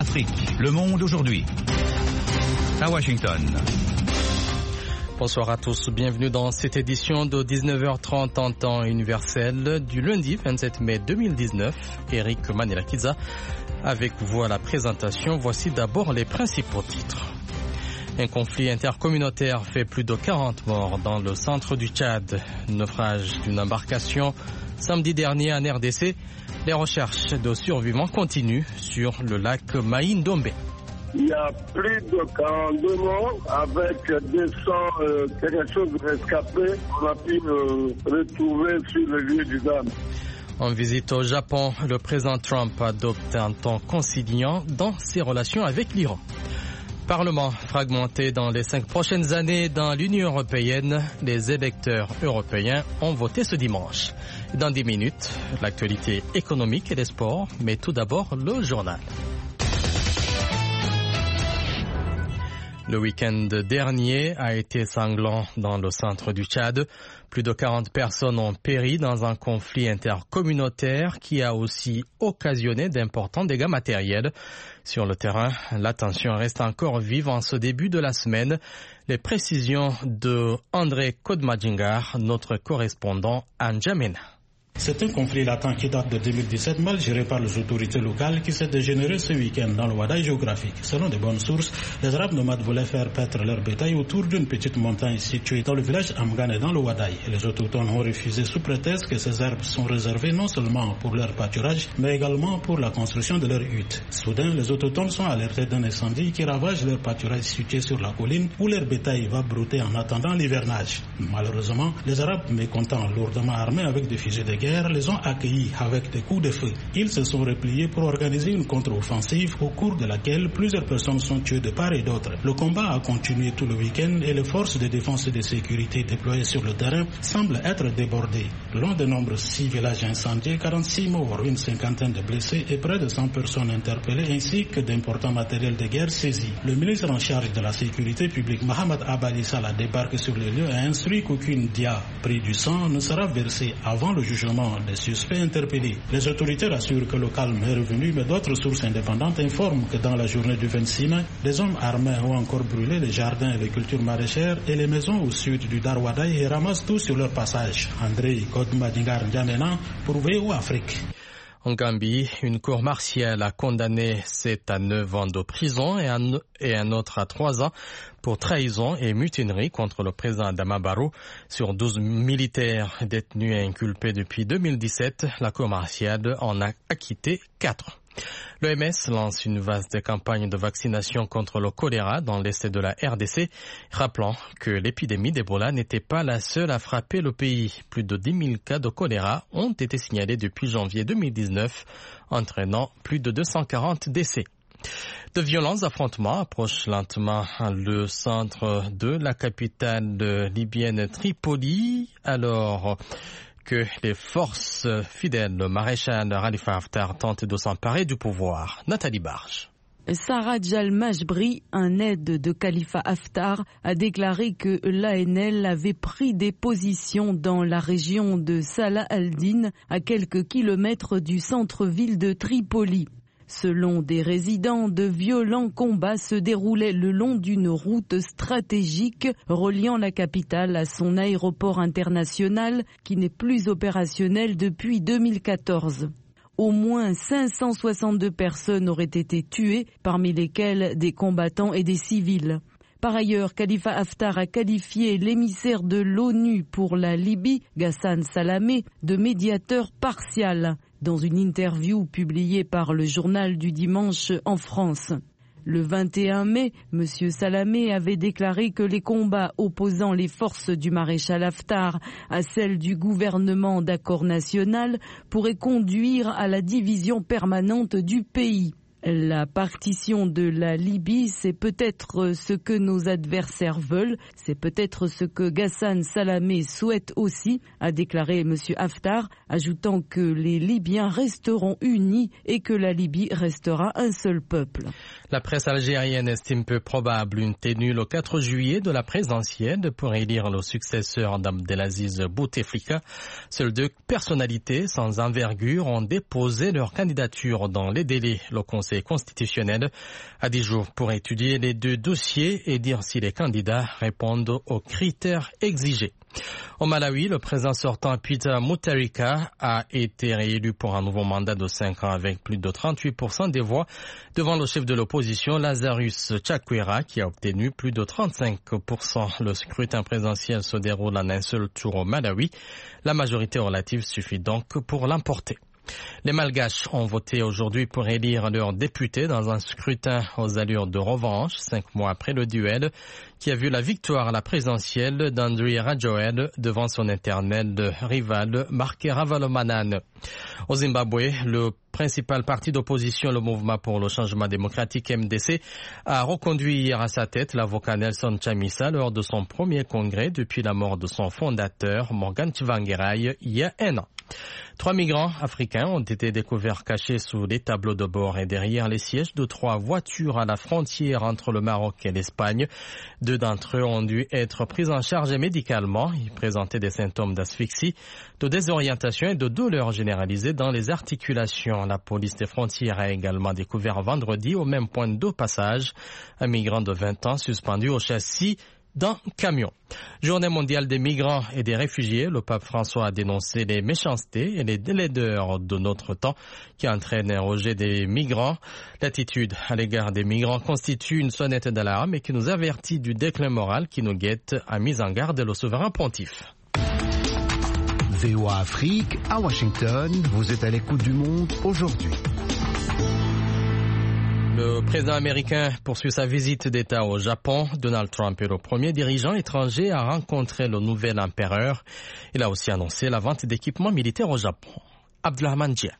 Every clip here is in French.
Afrique, le monde aujourd'hui. À Washington. Bonsoir à tous, bienvenue dans cette édition de 19h30 en temps universel du lundi 27 mai 2019. Eric Manelakiza avec vous à la présentation. Voici d'abord les principaux titres. Un conflit intercommunautaire fait plus de 40 morts dans le centre du Tchad. Naufrage d'une embarcation samedi dernier en RDC. Les recherches de survivants continuent sur le lac Maïndombe. Il y a plus de 42 morts avec 200 quelque chose de rescapés qu'on a pu retrouver sur le lieu du drame. En visite au Japon, le président Trump adopte un ton conciliant dans ses relations avec l'Iran. Parlement fragmenté dans les 5 prochaines années dans l'Union européenne, les électeurs européens ont voté ce dimanche. Dans 10 minutes, l'actualité économique et les sports, mais tout d'abord le journal. Le week-end dernier a été sanglant dans le centre du Tchad. Plus de 40 personnes ont péri dans un conflit intercommunautaire qui a aussi occasionné d'importants dégâts matériels. Sur le terrain, la tension reste encore vive en ce début de la semaine. Les précisions de André Kodmadjingar, notre correspondant à N'Djamena. C'est un conflit latent qui date de 2017, mal géré par les autorités locales, qui s'est dégénéré ce week-end dans le Wadaï géographique. Selon de bonnes sources, les Arabes nomades voulaient faire paître leur bétail autour d'une petite montagne située dans le village Amgane dans le Wadaï. Les autochtones ont refusé sous prétexte que ces herbes sont réservées non seulement pour leur pâturage, mais également pour la construction de leurs huttes. Soudain, les autochtones sont alertés d'un incendie qui ravage leur pâturage situé sur la colline où leur bétail va brouter en attendant l'hivernage. Malheureusement, les Arabes, mécontents, lourdement armés avec des fusils de guerre, les ont accueillis avec des coups de feu. Ils se sont repliés pour organiser une contre-offensive au cours de laquelle plusieurs personnes sont tuées de part et d'autre. Le combat a continué tout le week-end et les forces de défense et de sécurité déployées sur le terrain semblent être débordées. L'un des nombreux 6 villages incendiés, 46 morts, une cinquantaine de blessés et près de 100 personnes interpellées ainsi que d'importants matériels de guerre saisis. Le ministre en charge de la sécurité publique, Mohamed Abali Salah, débarque sur le lieu et a instruit qu'aucune dia pris du sang ne sera versée avant le jugement des suspects interpellés. Les autorités rassurent que le calme est revenu, mais d'autres sources indépendantes informent que dans la journée du 26 mai, des hommes armés ont encore brûlé les jardins et les cultures maraîchères et les maisons au sud du Darwadaï et ramassent tout sur leur passage. André Kodmadingar N'Djamena pour VOA Afrique. En Gambie, une cour martiale a condamné 7 à 9 ans de prison et un autre à 3 ans pour trahison et mutinerie contre le président Adama Barrow. Sur 12 militaires détenus et inculpés depuis 2017, la cour martiale en a acquitté 4. L'OMS lance une vaste campagne de vaccination contre le choléra dans l'est de la RDC, rappelant que l'épidémie d'Ebola n'était pas la seule à frapper le pays. Plus de 10 000 cas de choléra ont été signalés depuis janvier 2019, entraînant plus de 240 décès. De violents affrontements approchent lentement le centre de la capitale libyenne Tripoli, alors que les forces fidèles au maréchal Khalifa Haftar tentent de s'emparer du pouvoir. Nathalie Barge. Sarraj al-Majbri, un aide de Khalifa Haftar, a déclaré que l'ANL avait pris des positions dans la région de Salah al-Din, à quelques kilomètres du centre-ville de Tripoli. Selon des résidents, de violents combats se déroulaient le long d'une route stratégique reliant la capitale à son aéroport international qui n'est plus opérationnel depuis 2014. Au moins 562 personnes auraient été tuées, parmi lesquelles des combattants et des civils. Par ailleurs, Khalifa Haftar a qualifié l'émissaire de l'ONU pour la Libye, Ghassan Salamé, de médiateur partial, dans une interview publiée par le journal du dimanche en France. Le 21 mai, M. Salamé avait déclaré que les combats opposant les forces du maréchal Haftar à celles du gouvernement d'accord national pourraient conduire à la division permanente du pays. La partition de la Libye, c'est peut-être ce que nos adversaires veulent, c'est peut-être ce que Ghassan Salamé souhaite aussi, a déclaré M. Haftar, ajoutant que les Libyens resteront unis et que la Libye restera un seul peuple. La presse algérienne estime peu probable une tenue le 4 juillet de la présidentielle pour élire le successeur d'Abdelaziz Bouteflika. Seules 2 personnalités sans envergure ont déposé leur candidature dans les délais. Le Conseil Conseil constitutionnel a 10 jours pour étudier les 2 dossiers et dire si les candidats répondent aux critères exigés. Au Malawi, le président sortant Peter Mutharika a été réélu pour un nouveau mandat de 5 ans avec plus de 38% des voix devant le chef de l'opposition Lazarus Chakwera qui a obtenu plus de 35%. Le scrutin présidentiel se déroule en un seul tour au Malawi. La majorité relative suffit donc pour l'emporter. Les Malgaches ont voté aujourd'hui pour élire leurs députés dans un scrutin aux allures de revanche, 5 mois après le duel qui a vu la victoire à la présidentielle d'Andry Rajoelina devant son éternel rival Marc Ravalomanana. Au Zimbabwe, le principal parti d'opposition, le Mouvement pour le changement démocratique MDC, a reconduit hier à sa tête l'avocat Nelson Chamisa lors de son premier congrès depuis la mort de son fondateur Morgan Tsvangirai il y a 1 an. 3 migrants africains ont été découverts cachés sous les tableaux de bord et derrière les sièges de 3 voitures à la frontière entre le Maroc et l'Espagne. 2 d'entre eux ont dû être pris en charge médicalement. Ils présentaient des symptômes d'asphyxie, de désorientation et de douleurs généralisées dans les articulations. La police des frontières a également découvert vendredi au même point de passage un migrant de 20 ans suspendu au châssis d'un camion. Journée mondiale des migrants et des réfugiés, le pape François a dénoncé les méchancetés et les laideurs de notre temps qui entraînent un rejet des migrants. L'attitude à l'égard des migrants constitue une sonnette d'alarme et qui nous avertit du déclin moral qui nous guette, a mis en garde le souverain pontife. VOA Afrique, à Washington, vous êtes à l'écoute du monde aujourd'hui. Le président américain poursuit sa visite d'État au Japon. Donald Trump est le premier dirigeant étranger à rencontrer le nouvel empereur. Il a aussi annoncé la vente d'équipements militaires au Japon. Abdulrahman Dia.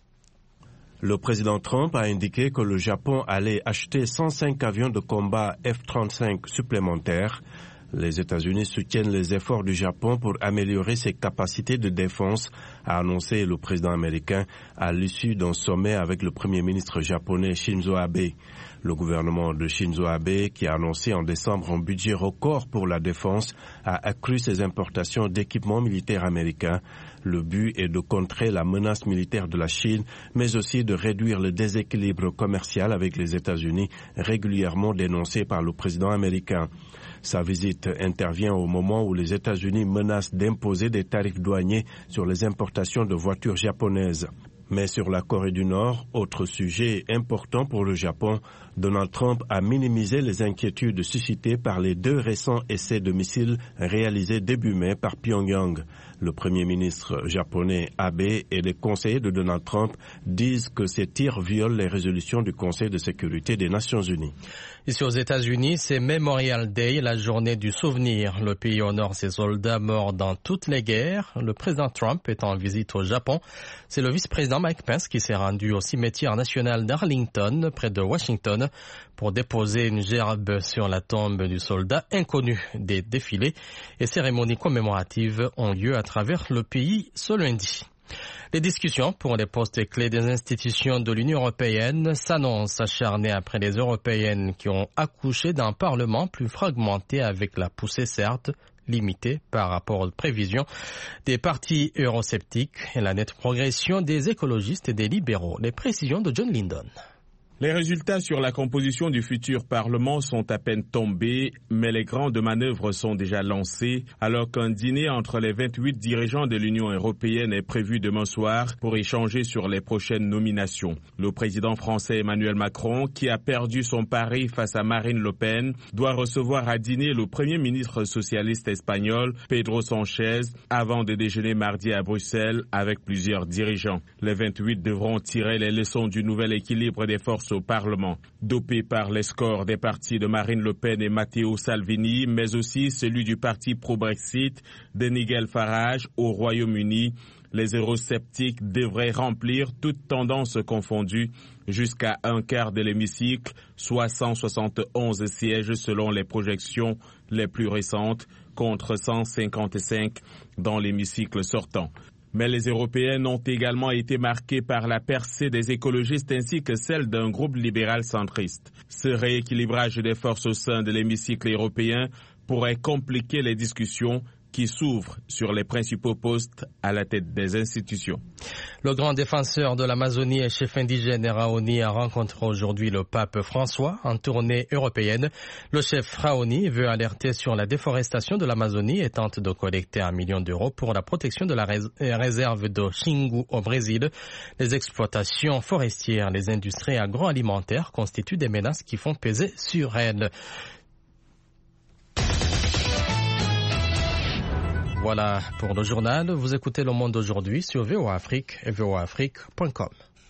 Le président Trump a indiqué que le Japon allait acheter 105 avions de combat F-35 supplémentaires. Les États-Unis soutiennent les efforts du Japon pour améliorer ses capacités de défense, a annoncé le président américain à l'issue d'un sommet avec le premier ministre japonais Shinzo Abe. Le gouvernement de Shinzo Abe, qui a annoncé en décembre un budget record pour la défense, a accru ses importations d'équipements militaires américains. Le but est de contrer la menace militaire de la Chine, mais aussi de réduire le déséquilibre commercial avec les États-Unis, régulièrement dénoncé par le président américain. Sa visite intervient au moment où les États-Unis menacent d'imposer des tarifs douaniers sur les importations de voitures japonaises. Mais sur la Corée du Nord, autre sujet important pour le Japon, Donald Trump a minimisé les inquiétudes suscitées par les 2 récents essais de missiles réalisés début mai par Pyongyang. Le premier ministre japonais Abe et les conseillers de Donald Trump disent que ces tirs violent les résolutions du Conseil de sécurité des Nations Unies. Ici aux États-Unis, c'est Memorial Day, la journée du souvenir. Le pays honore ses soldats morts dans toutes les guerres. Le président Trump est en visite au Japon. C'est le vice-président Mike Pence qui s'est rendu au cimetière national d'Arlington, près de Washington, pour déposer une gerbe sur la tombe du soldat inconnu. Des défilés et cérémonies commémoratives ont lieu à travers le pays ce lundi. Les discussions pour les postes clés des institutions de l'Union européenne s'annoncent acharnées après les européennes qui ont accouché d'un parlement plus fragmenté avec la poussée certes limitée par rapport aux prévisions des partis eurosceptiques et la nette progression des écologistes et des libéraux. Les précisions de John Lindon. Les résultats sur la composition du futur Parlement sont à peine tombés, mais les grandes manœuvres sont déjà lancées, alors qu'un dîner entre les 28 dirigeants de l'Union européenne est prévu demain soir pour échanger sur les prochaines nominations. Le président français Emmanuel Macron, qui a perdu son pari face à Marine Le Pen, doit recevoir à dîner le premier ministre socialiste espagnol, Pedro Sánchez, avant de déjeuner mardi à Bruxelles avec plusieurs dirigeants. Les 28 devront tirer les leçons du nouvel équilibre des forces au Parlement, dopé par les scores des partis de Marine Le Pen et Matteo Salvini, mais aussi celui du parti pro-Brexit de Nigel Farage au Royaume-Uni. Les eurosceptiques devraient remplir toutes tendances confondues jusqu'à un quart de l'hémicycle, soit 171 sièges selon les projections les plus récentes, contre 155 dans l'hémicycle sortant. Mais les européennes ont également été marquées par la percée des écologistes ainsi que celle d'un groupe libéral centriste. Ce rééquilibrage des forces au sein de l'hémicycle européen pourrait compliquer les discussions qui s'ouvre sur les principaux postes à la tête des institutions. Le grand défenseur de l'Amazonie et chef indigène Raoni a rencontré aujourd'hui le pape François en tournée européenne. Le chef Raoni veut alerter sur la déforestation de l'Amazonie et tente de collecter 1 million d'euros pour la protection de la réserve de Xingu au Brésil. Les exploitations forestières, les industries agroalimentaires constituent des menaces qui font peser sur elles. Voilà pour le journal. Vous écoutez Le Monde aujourd'hui sur VOA Afrique et voaafrique.com.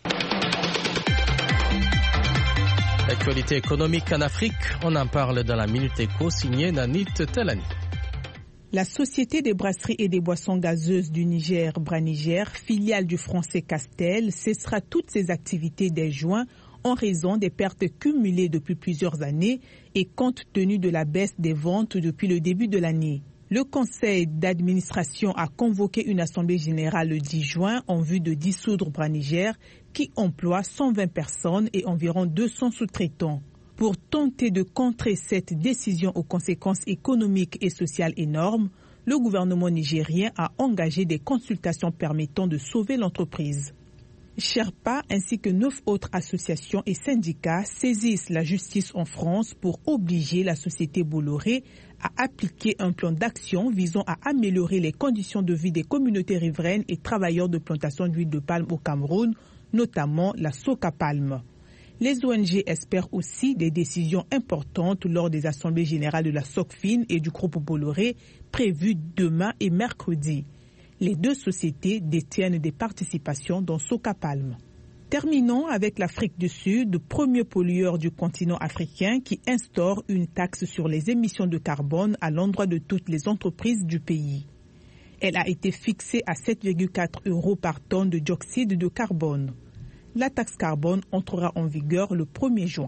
L'actualité économique en Afrique, on en parle dans la Minute Éco signée Nanit Telani. La Société des brasseries et des boissons gazeuses du Niger, Braniger, filiale du français Castel, cessera toutes ses activités dès juin en raison des pertes cumulées depuis plusieurs années et compte tenu de la baisse des ventes depuis le début de l'année. Le conseil d'administration a convoqué une assemblée générale le 10 juin en vue de dissoudre Braniger qui emploie 120 personnes et environ 200 sous-traitants. Pour tenter de contrer cette décision aux conséquences économiques et sociales énormes, le gouvernement nigérien a engagé des consultations permettant de sauver l'entreprise. Sherpa ainsi que 9 autres associations et syndicats saisissent la justice en France pour obliger la société Bolloré à appliquer un plan d'action visant à améliorer les conditions de vie des communautés riveraines et travailleurs de plantation d'huile de palme au Cameroun, notamment la Soca Palme. Les ONG espèrent aussi des décisions importantes lors des assemblées générales de la SOCFIN et du groupe Bolloré prévues demain et mercredi. Les deux sociétés détiennent des participations dans Soca Palme. Terminons avec l'Afrique du Sud, premier pollueur du continent africain qui instaure une taxe sur les émissions de carbone à l'endroit de toutes les entreprises du pays. Elle a été fixée à 7,4 € par tonne de dioxyde de carbone. La taxe carbone entrera en vigueur le 1er juin.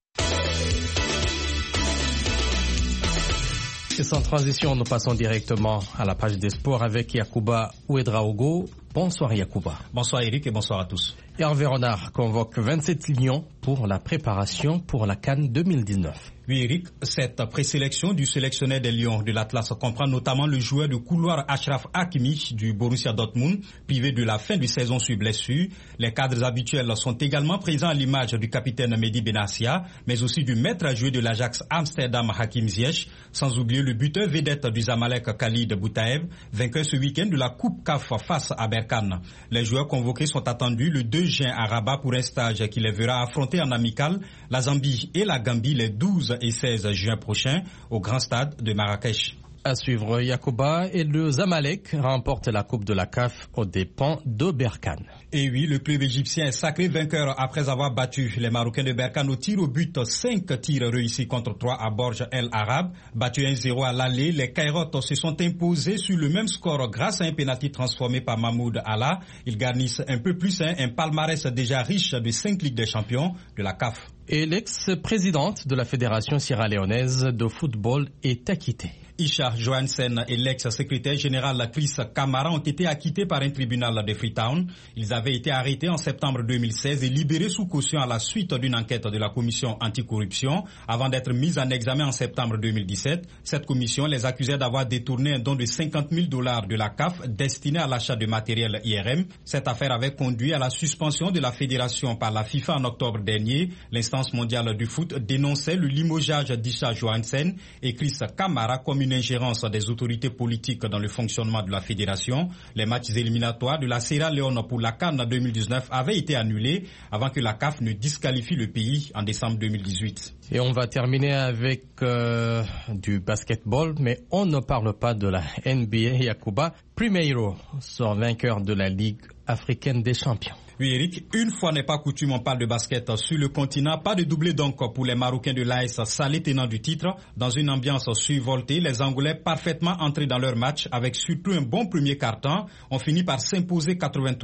Et sans transition, nous passons directement à la page des sports avec Yacouba Ouedraogo. Bonsoir Yacouba. Bonsoir Eric et bonsoir à tous. Hervé Renard convoque 27 lions pour la préparation pour la CAN 2019. Oui Eric, cette présélection du sélectionneur des Lions de l'Atlas comprend notamment le joueur de couloir Achraf Hakimi du Borussia Dortmund, privé de la fin de saison sur blessure. Les cadres habituels sont également présents à l'image du capitaine Mehdi Benassia, mais aussi du maître à jouer de l'Ajax Amsterdam Hakim Ziyech, sans oublier le buteur vedette du Zamalek Khalid Boutaev, vainqueur ce week-end de la Coupe CAF face à Berkane. Les joueurs convoqués sont attendus le 2 juin à Rabat pour un stage qui les verra affronter en amical la Zambie et la Gambie les 12 et 16 juin prochains au Grand Stade de Marrakech. À suivre, Yacouba et le Zamalek remportent la Coupe de la CAF aux dépens de Berkane. Et oui, le club égyptien est sacré vainqueur après avoir battu les Marocains de Berkane au tir au but. 5 tirs réussis contre 3 à Borj El Arab. Battu 1-0 à l'aller, les Kairotes se sont imposés sur le même score grâce à un pénalty transformé par Mahmoud Allah. Ils garnissent un peu plus un palmarès déjà riche de 5 Ligues des Champions de la CAF. Et l'ex-présidente de la Fédération sierra-léonaise de football est acquittée. Isha Johansen et l'ex-secrétaire général Chris Kamara ont été acquittés par un tribunal de Freetown. Ils avaient été arrêtés en septembre 2016 et libérés sous caution à la suite d'une enquête de la commission anticorruption avant d'être mis en examen en septembre 2017. Cette commission les accusait d'avoir détourné un don de $50,000 de la CAF destiné à l'achat de matériel IRM. Cette affaire avait conduit à la suspension de la fédération par la FIFA en octobre dernier. L'instance mondiale du foot dénonçait le limogeage d'Isha Johansen et Chris Kamara comme une ingérence des autorités politiques dans le fonctionnement de la fédération. Les matchs éliminatoires de la Sierra Leone pour la CAN 2019 avaient été annulés avant que la CAF ne disqualifie le pays en décembre 2018. Et on va terminer avec du basketball, mais on ne parle pas de la NBA. Yacouba, Primeiro sort vainqueur de la Ligue africaine des champions. Oui Eric, une fois n'est pas coutume, on parle de basket sur le continent. Pas de doublé donc pour les Marocains de l'AS Salé tenant du titre. Dans une ambiance survoltée, les Angolais parfaitement entrés dans leur match avec surtout un bon premier quart-temps ont fini par s'imposer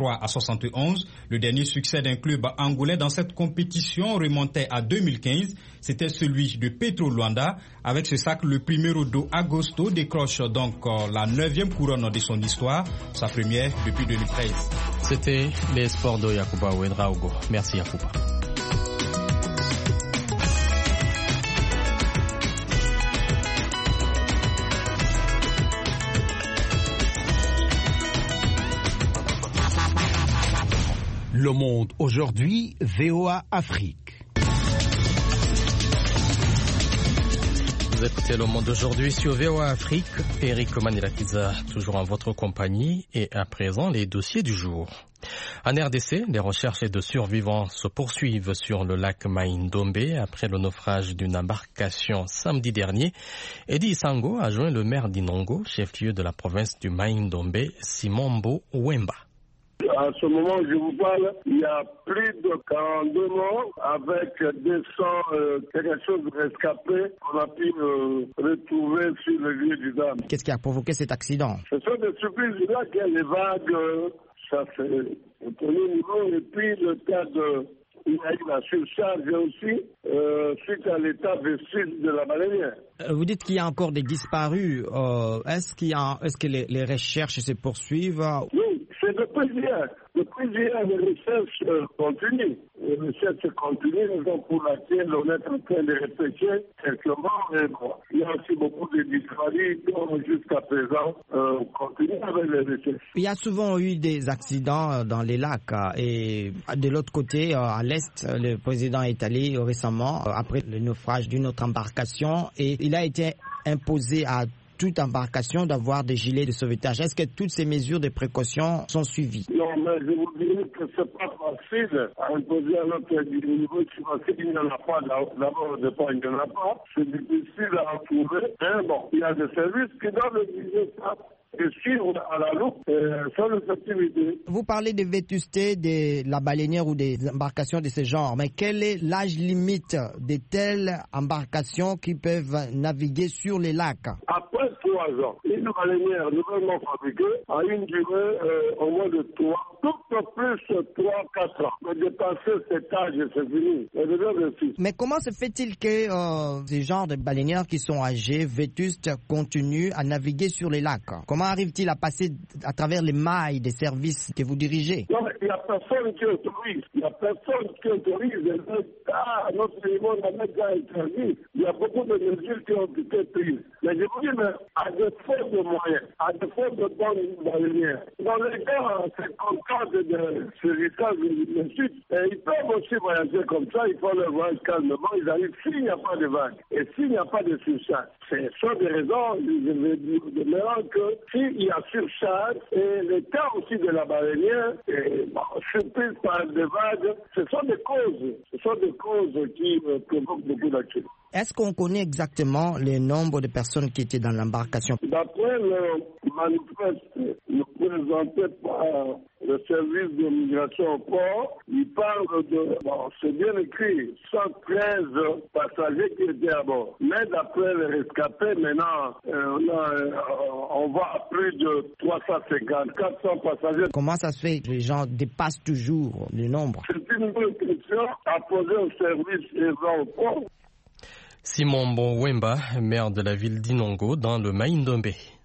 83-71. Le dernier succès d'un club angolais dans cette compétition remontait à 2015. C'était celui de Petro Luanda. Avec ce sac, le Primeiro do Agosto décroche donc la 9e couronne de son histoire, sa première depuis 2013. C'était les sports de Yacouba Ouedraogo. Merci Yacouba. Le Monde aujourd'hui, VOA Afrique. Vous écoutez Le Monde aujourd'hui sur VOA Afrique. Eric Manilakiza, toujours en votre compagnie. Et à présent, les dossiers du jour. En RDC, les recherches de survivants se poursuivent sur le lac Mai-Ndombe après le naufrage d'une embarcation samedi dernier. Eddie Sango a joint le maire d'Inongo, chef-lieu de la province du Mai-Ndombe, Simombo Wemba. À ce moment où je vous parle, il y a plus de 42 morts avec 200 quelque chose de rescapés qu'on a pu retrouver sur le lieu du drame. Qu'est-ce qui a provoqué cet accident? Ce sont des surprises là que les vagues, ça c'est au premier niveau, et puis le cas de... Il y a eu la surcharge aussi suite à l'état vestige de la baleinière. Vous dites qu'il y a encore des disparus. Est-ce que les recherches se poursuivent? Oui, c'est depuis hier. Depuis hier, les recherches continuent. Les recherches continuent, raison pour laquelle on est en train de réfléchir quelques morts. Il y a aussi beaucoup de disparus qui, jusqu'à présent, continuent avec les recherches. Il y a souvent eu des accidents dans les lacs. Et de l'autre côté, à l'est, le président est allé récemment, après le naufrage d'une autre embarcation, et il a été imposé à toute embarcation d'avoir des gilets de sauvetage. Est-ce que toutes ces mesures de précaution sont suivies? Non, mais je vous dirais que c'est pas facile à imposer à notre niveau parce qu'il n'y en a pas. D'abord, au départ, il n'y en a pas. C'est difficile à trouver. Mais bon, il y a des services qui doivent exiger ça. Et suivre à la loupe sans effectivité. Vous parlez de vétusté de la baleinière ou des embarcations de ce genre, mais quel est l'âge limite de telles embarcations qui peuvent naviguer sur les lacs? Après 3 ans, une baleinière nouvellement fabriquée a une durée au moins de 3, tout plus 3-4 ans. Mais dépasser cet âge, c'est fini. Mais comment se fait-il que ces genres de baleinières qui sont âgées, vétustes, continuent à naviguer sur les lacs? Comment arrive-t-il à passer à travers les mailles des services que vous dirigez? Non, mais il n'y a personne qui autorise. Il n'y a personne qui autorise. À notre niveau, on a déjà interdit. Il y a beaucoup de mesures qui ont été prises. Mais je vous dis, mais à défaut de moyens, à défaut de bonnes baleinières, dans les cas, c'est comme cas de héritage de sud, ils peuvent aussi voyager comme ça, ils font leur voyage calmement, ils arrivent s'il n'y a pas de vagues et s'il n'y a pas de surcharge. C'est sur des raisons, je vais dire de mélange, que s'il y a surcharge et le cas aussi de la baleinière, surprise par des vagues, ce sont des causes qui provoquent beaucoup d'accidents. Est-ce qu'on connaît exactement le nombre de personnes qui étaient dans l'embarcation? D'après le manifeste présenté par le service de migration au port, il parle de, c'est bien écrit, 113 passagers qui étaient à bord. Mais d'après les rescapés, maintenant, on va à plus de 350, 400 passagers. Comment ça se fait que les gens dépassent toujours le nombre? C'est une bonne question à poser au service au port. Simombo Wemba, maire de la ville d'Inongo, dans le Mai-Ndombe.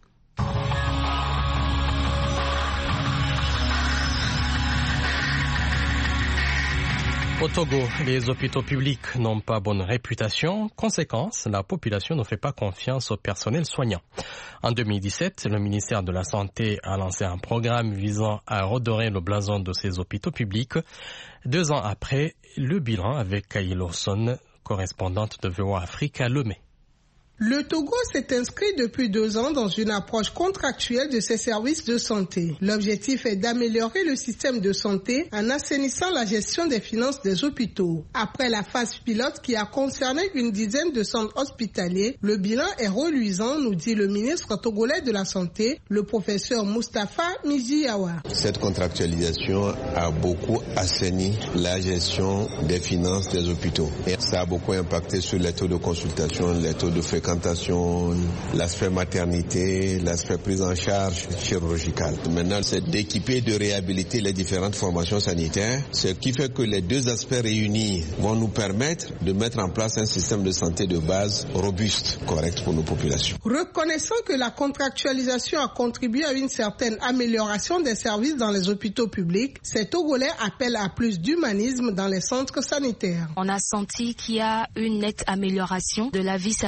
Au Togo, les hôpitaux publics n'ont pas bonne réputation. Conséquence, la population ne fait pas confiance au personnel soignant. En 2017, le ministère de la Santé a lancé un programme visant à redorer le blason de ces hôpitaux publics. 2 ans après, le bilan avec Kaï Lawson, correspondante de VOA Afrique à Lomé. Le Togo s'est inscrit depuis 2 ans dans une approche contractuelle de ses services de santé. L'objectif est d'améliorer le système de santé en assainissant la gestion des finances des hôpitaux. Après la phase pilote qui a concerné une dizaine de centres hospitaliers, le bilan est reluisant, nous dit le ministre togolais de la Santé, le professeur Moustapha Mijiawa. Cette contractualisation a beaucoup assaini la gestion des finances des hôpitaux. Et ça a beaucoup impacté sur les taux de consultation, les taux de fréquentation, l'aspect maternité, l'aspect prise en charge chirurgicale. Maintenant, c'est d'équiper, de réhabiliter les différentes formations sanitaires, ce qui fait que les 2 aspects réunis vont nous permettre de mettre en place un système de santé de base robuste, correct pour nos populations. Reconnaissant que la contractualisation a contribué à une certaine amélioration des services dans les hôpitaux publics, ces Togolais appellent à plus d'humanisme dans les centres sanitaires. On a senti qu'il y a une nette amélioration de la vie sanitaire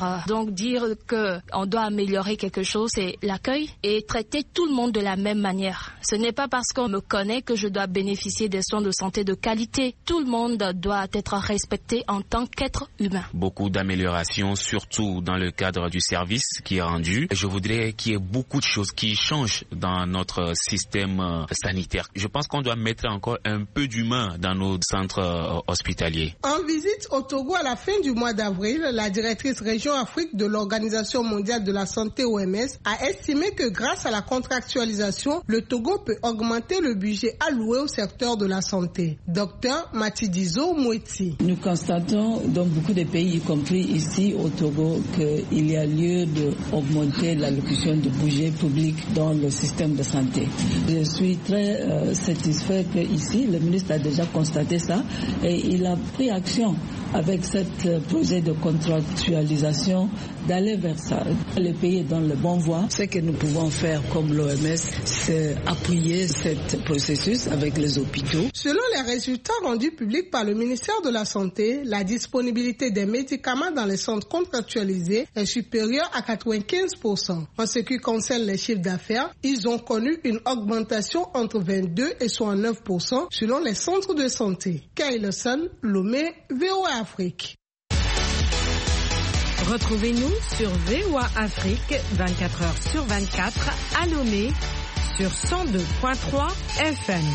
manière. Donc dire qu'on doit améliorer quelque chose, c'est l'accueil et traiter tout le monde de la même manière. Ce n'est pas parce qu'on me connaît que je dois bénéficier des soins de santé de qualité. Tout le monde doit être respecté en tant qu'être humain. Beaucoup d'améliorations, surtout dans le cadre du service qui est rendu. Je voudrais qu'il y ait beaucoup de choses qui changent dans notre système sanitaire. Je pense qu'on doit mettre encore un peu d'humain dans nos centres hospitaliers. En visite au Togo à la fin du mois d'avril, la directrice région Afrique de l'Organisation mondiale de la santé OMS a estimé que grâce à la contractualisation, le Togo peut augmenter le budget alloué au secteur de la santé. Docteur Matidizo Moueti. Nous constatons dans beaucoup de pays, y compris ici au Togo, qu'il y a lieu d'augmenter l'allocation de budget public dans le système de santé. Je suis très satisfait qu'ici, le ministre a déjà constaté ça et il a pris action avec ce projet de contractualisation d'aller vers ça. Le pays est dans le bon voie. Ce que nous pouvons faire comme l'OMS, c'est appuyer ce processus avec les hôpitaux. Selon les résultats rendus publics par le ministère de la Santé, la disponibilité des médicaments dans les centres contractualisés est supérieure à 95%. En ce qui concerne les chiffres d'affaires, ils ont connu une augmentation entre 22 et 69% selon les centres de santé. Kailosan, Lomé, VOA Afrique. Retrouvez-nous sur VOA Afrique 24h/24 à Lomé sur 102.3 FM.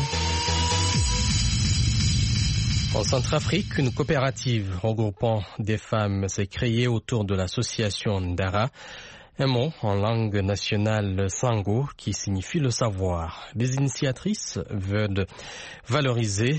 En Centrafrique, une coopérative regroupant des femmes s'est créée autour de l'association Ndara, un mot en langue nationale sango qui signifie le savoir. Les initiatrices veulent valoriser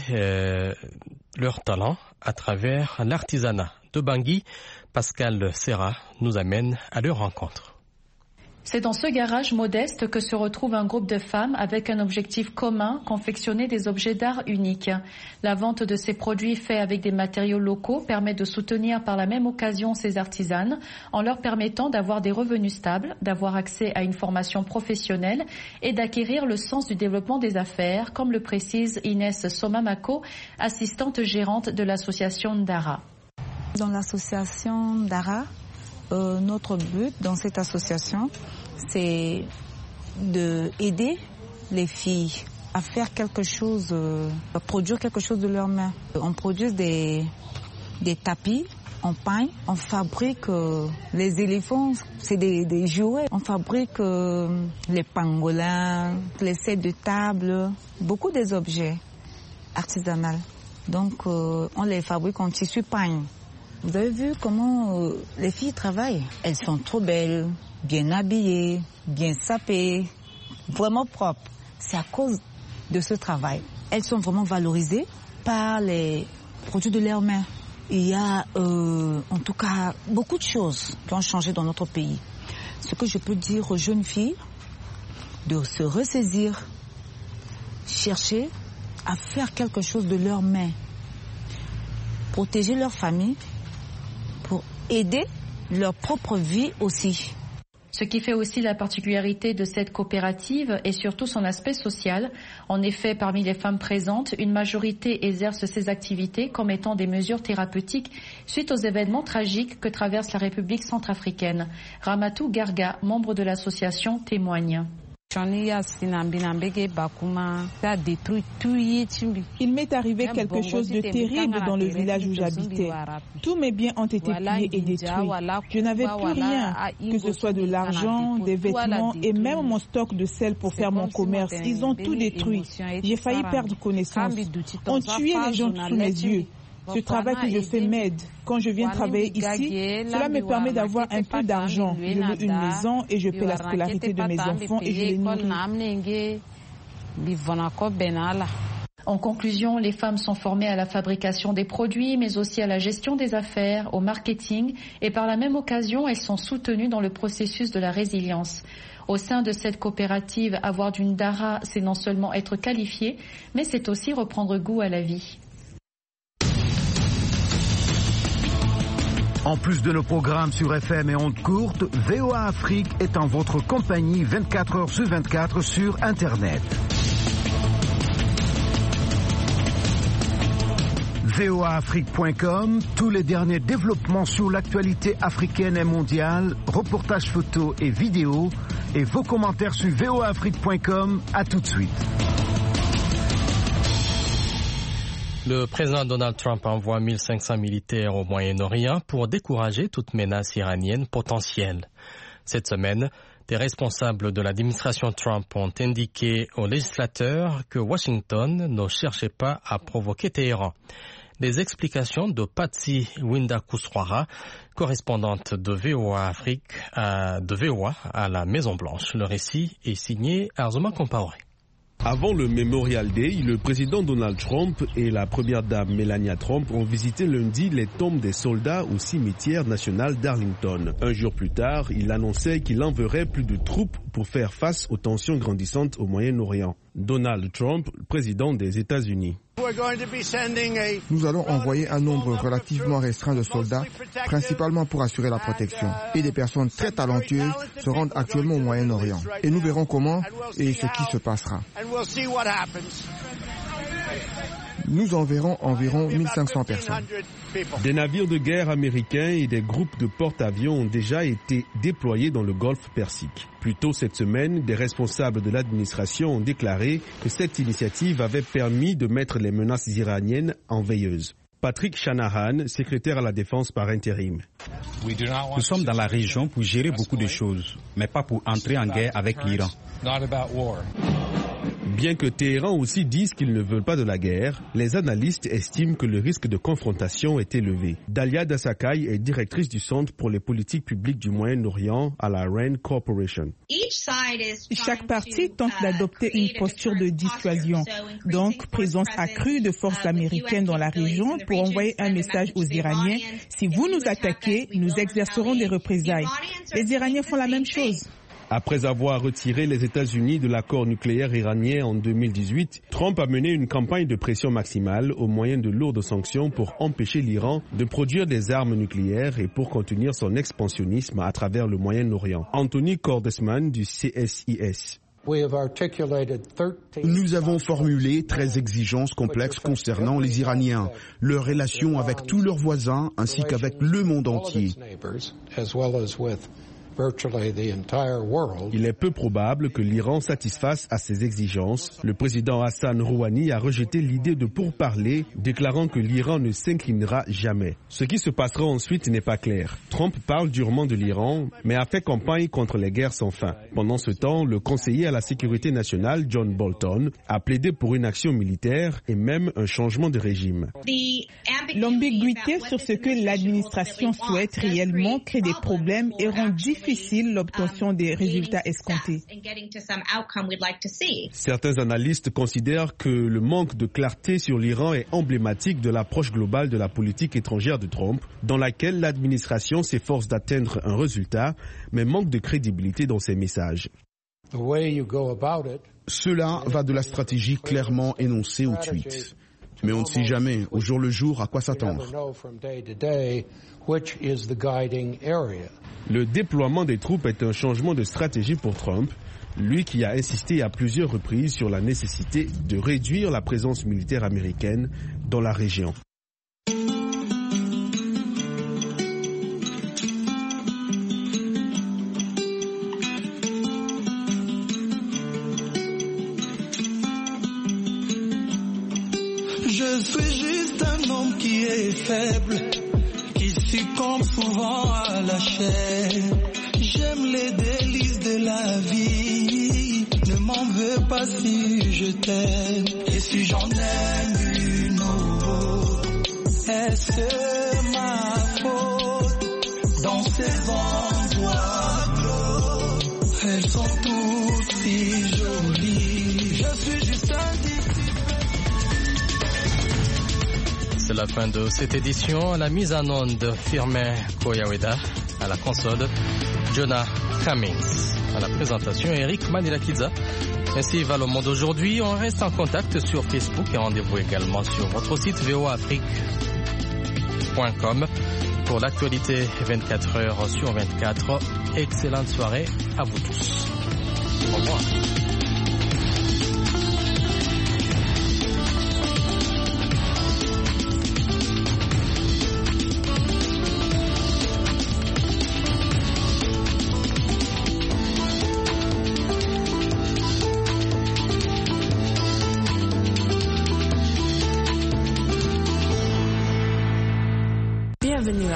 leur talent à travers l'artisanat. De Bangui, Pascal Serra nous amène à leur rencontre. C'est dans ce garage modeste que se retrouve un groupe de femmes avec un objectif commun, confectionner des objets d'art uniques. La vente de ces produits faits avec des matériaux locaux permet de soutenir par la même occasion ces artisanes en leur permettant d'avoir des revenus stables, d'avoir accès à une formation professionnelle et d'acquérir le sens du développement des affaires, comme le précise Inès Somamako, assistante gérante de l'association Ndara. Dans l'association Ndara, notre but dans cette association, c'est d'aider les filles à faire quelque chose, à produire quelque chose de leurs mains. On produit des tapis, on peint, on fabrique les éléphants, c'est des jouets. On fabrique les pangolins, les sets de table, beaucoup des objets artisanaux. Donc on les fabrique en tissu peint. Vous avez vu comment les filles travaillent? Elles sont trop belles, bien habillées, bien sapées, vraiment propres. C'est à cause de ce travail. Elles sont vraiment valorisées par les produits de leurs mains. Il y a en tout cas beaucoup de choses qui ont changé dans notre pays. Ce que je peux dire aux jeunes filles, de se ressaisir, chercher à faire quelque chose de leurs mains, protéger leur famille, pour aider leur propre vie aussi. Ce qui fait aussi la particularité de cette coopérative est surtout son aspect social. En effet, parmi les femmes présentes, une majorité exerce ces activités comme étant des mesures thérapeutiques suite aux événements tragiques que traverse la République centrafricaine. Ramatou Garga, membre de l'association, témoigne. Il m'est arrivé quelque chose de terrible dans le village où j'habitais. Tous mes biens ont été pillés et détruits. Je n'avais plus rien, que ce soit de l'argent, des vêtements et même mon stock de sel pour faire mon commerce. Ils ont tout détruit. J'ai failli perdre connaissance. On tuait les gens sous mes yeux. Ce travail que je fais m'aide. Quand je viens travailler ici, cela me permet d'avoir un peu d'argent. Je loue une maison et je paie la scolarité de mes enfants et je les nourris. En conclusion, les femmes sont formées à la fabrication des produits, mais aussi à la gestion des affaires, au marketing, et par la même occasion, elles sont soutenues dans le processus de la résilience. Au sein de cette coopérative, avoir du Ndara, c'est non seulement être qualifié, mais c'est aussi reprendre goût à la vie. En plus de nos programmes sur FM et ondes courtes, VOA Afrique est en votre compagnie 24h/24 sur Internet. voaafrique.com, tous les derniers développements sur l'actualité africaine et mondiale, reportages photos et vidéos, et vos commentaires sur voaafrique.com. À tout de suite. Le président Donald Trump envoie 1500 militaires au Moyen-Orient pour décourager toute menace iranienne potentielle. Cette semaine, des responsables de l'administration Trump ont indiqué aux législateurs que Washington ne cherchait pas à provoquer Téhéran. Des explications de Patsy Widakuswara, correspondante de VOA Afrique, de VOA à la Maison-Blanche. Le récit est signé Arzoma Compaoré. Avant le Memorial Day, le président Donald Trump et la première dame Melania Trump ont visité lundi les tombes des soldats au cimetière national d'Arlington. Un jour plus tard, il annonçait qu'il enverrait plus de troupes pour faire face aux tensions grandissantes au Moyen-Orient. Donald Trump, président des États-Unis. Nous allons envoyer un nombre relativement restreint de soldats, principalement pour assurer la protection. Et des personnes très talentueuses se rendent actuellement au Moyen-Orient. Et nous verrons comment et ce qui se passera. Nous enverrons environ 1500 personnes. Des navires de guerre américains et des groupes de porte-avions ont déjà été déployés dans le golfe Persique. Plus tôt cette semaine, des responsables de l'administration ont déclaré que cette initiative avait permis de mettre les menaces iraniennes en veilleuse. Patrick Shanahan, secrétaire à la défense par intérim. Nous sommes dans la région pour gérer beaucoup de choses, mais pas pour entrer en guerre avec l'Iran. Bien que Téhéran aussi dise qu'ils ne veulent pas de la guerre, les analystes estiment que le risque de confrontation est élevé. Dalia Dasakai est directrice du Centre pour les politiques publiques du Moyen-Orient à la RAND Corporation. Chaque parti tente d'adopter une posture de dissuasion, donc présence accrue de forces américaines dans la région pour envoyer un message aux Iraniens. Si vous nous attaquez, nous exercerons des représailles. Les Iraniens font la même chose. Après avoir retiré les États-Unis de l'accord nucléaire iranien en 2018, Trump a mené une campagne de pression maximale au moyen de lourdes sanctions pour empêcher l'Iran de produire des armes nucléaires et pour contenir son expansionnisme à travers le Moyen-Orient. Anthony Cordesman du CSIS. Nous avons formulé 13 exigences complexes concernant les Iraniens, leurs relations avec tous leurs voisins ainsi qu'avec le monde entier. Il est peu probable que l'Iran satisfasse à ces exigences. Le président Hassan Rouhani a rejeté l'idée de pourparler, déclarant que l'Iran ne s'inclinera jamais. Ce qui se passera ensuite n'est pas clair. Trump parle durement de l'Iran, mais a fait campagne contre les guerres sans fin. Pendant ce temps, le conseiller à la sécurité nationale, John Bolton, a plaidé pour une action militaire et même un changement de régime. L'ambiguïté sur ce que l'administration souhaite réellement crée des problèmes et rend difficile l'obtention des résultats escomptés. Certains analystes considèrent que le manque de clarté sur l'Iran est emblématique de l'approche globale de la politique étrangère de Trump, dans laquelle l'administration s'efforce d'atteindre un résultat, mais manque de crédibilité dans ses messages. Cela va de la stratégie clairement énoncée au tweet. Mais on ne sait jamais, au jour le jour, à quoi s'attendre. Le déploiement des troupes est un changement de stratégie pour Trump, lui qui a insisté à plusieurs reprises sur la nécessité de réduire la présence militaire américaine dans la région. Je suis juste un homme qui est faible, qui succombe souvent à la chair. J'aime les délices de la vie, ne m'en veux pas si je t'aime. Et si j'en aime une autre, est-ce ma faute? Dans ces endroits clos, elles sont toutes si jolies. Je suis juste un C'est la fin de cette édition. À la mise en onde, Firmin Koyaweda. À la console, Jonah Cummings. À la présentation, Eric Manilakidza. Ainsi va le monde aujourd'hui. On reste en contact sur Facebook et rendez-vous également sur votre site voaafrique.com pour l'actualité 24 heures sur 24. Excellente soirée à vous tous. Au revoir.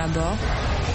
d'abord